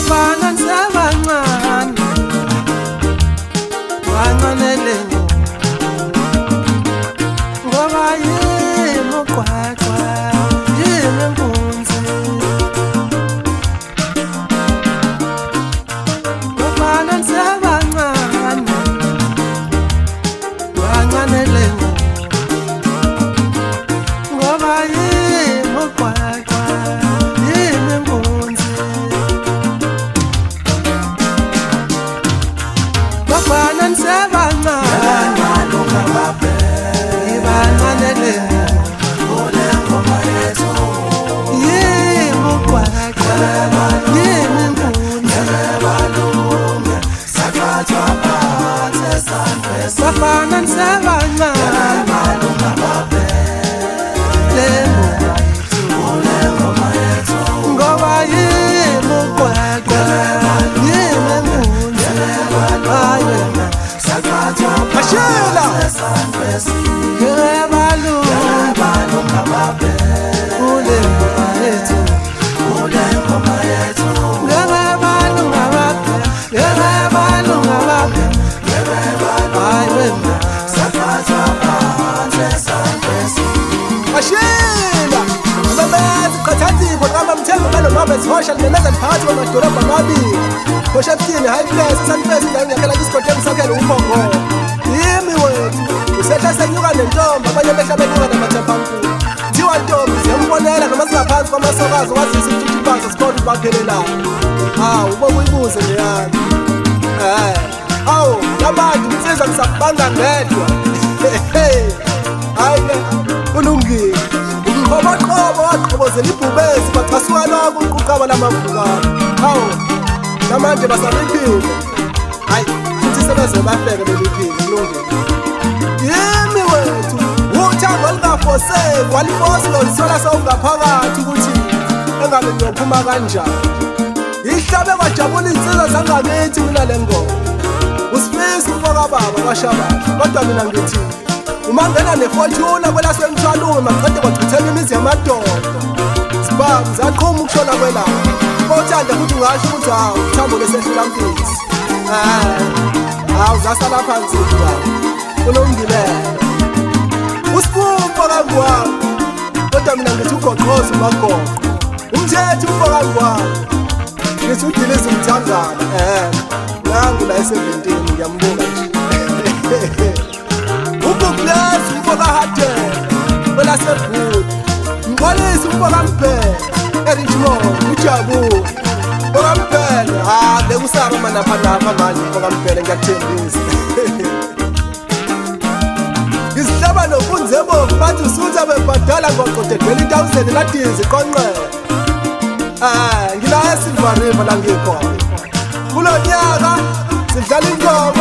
bafana nisebancane bancanele ngoba yimi uqwaqwa yimi impunzi bafana nisebancane bancanele ngoba yimi uqwaqwa yimi impunzi bafana nisebancane ibancanele ngoma yethu yimi uqwaqwa yimi impunzi bafana nisebancane ngoba yimi uqwaqwa yimi impunzi Ashela Ashela Mabezi qathathi ngoqamba mthengo balomama social ngenza phakathi kwamadolobha amabili Koshaptini high class Sunfest la ngiyakela isikhothelo sakhela uphongo Yimi wethu usehla senyuka nentombi abanye behla benyuka namathaphampu Thiwa ntombi ziyambonela noma singaphansi kwamasokazi wazisa ukuthibaza sikhona bakhelelayo ubobu uyibuze leyami labantu msiza ngisakubanga ngedwa hayi ke ulungile Ngoba waqhobozela ibhubesi bachasuka lokho uquqaba lamavukana namanje basabiphile hayi futhi sebeze bafeke beliphile kulungile yimi wethu uthango lingafoseki walifosi loyisola sawungaphakathi ukuthi engabe ngiyophuma kanjani ihlabe kwajabula insizwa zangakithi mina le ngoma usifisa ukufoka baba kwashabana kodwa mina ngithi uma ngena nefortuna kwela semthwalume maqede kwachithela imizi yamadoda sibam zaqhuma ukushona kwelapha Othanda ukuthi ungasho ukuthi uthambo lesehlula mpisi uzasala phansi la unomngibele usiphumpho kangwami kodwa mina ngithi ugoqoza umagoqo umthetho umfo kangwami ngithi udilize umthangana nangu la e17 ngiyambuka nje ubuklesi umfo kahadela kwela sebhuti ngqolisa umfo kamphela Richmond ujabu okampela bekusaba manapha manje okampela ngiyathembisa Ngizihlaba nokunzebo bathi usunza bebadala ngoqodelweni 1000 ladizi qonqela ngila eSilver River la ngikhona kulonyaka sidlala inkomo